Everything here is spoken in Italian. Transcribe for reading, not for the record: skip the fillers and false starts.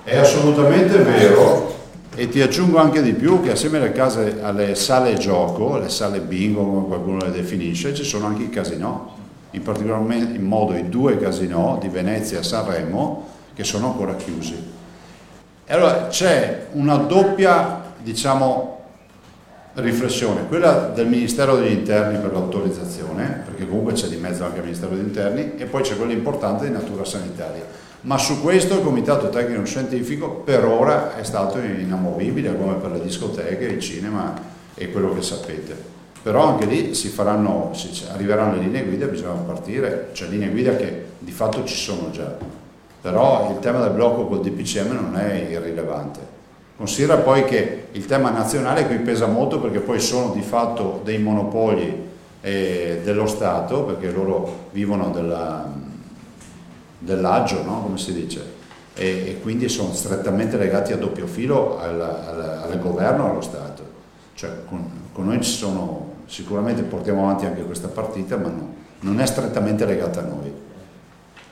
È assolutamente vero, e ti aggiungo anche di più che assieme alle sale gioco, le sale bingo come qualcuno le definisce, ci sono anche i casinò, in particolar modo i 2 casinò di Venezia e Sanremo che sono ancora chiusi. E allora c'è una doppia, diciamo, riflessione, quella del Ministero degli Interni per l'autorizzazione, perché comunque c'è di mezzo anche il Ministero degli Interni, e poi c'è quella importante di natura sanitaria. Ma su questo il Comitato Tecnico Scientifico per ora è stato inamovibile, come per le discoteche, il cinema e quello che sapete. Però anche lì arriveranno le linee guida, bisogna partire, cioè linee guida che di fatto ci sono già. Però il tema del blocco col DPCM non è irrilevante. Considera poi che il tema nazionale qui pesa molto, perché poi sono di fatto dei monopoli dello Stato, perché loro vivono dell'aggio, no? Come si dice, e quindi sono strettamente legati a doppio filo al governo e allo Stato. Cioè con noi sicuramente portiamo avanti anche questa partita, ma non è strettamente legata a noi.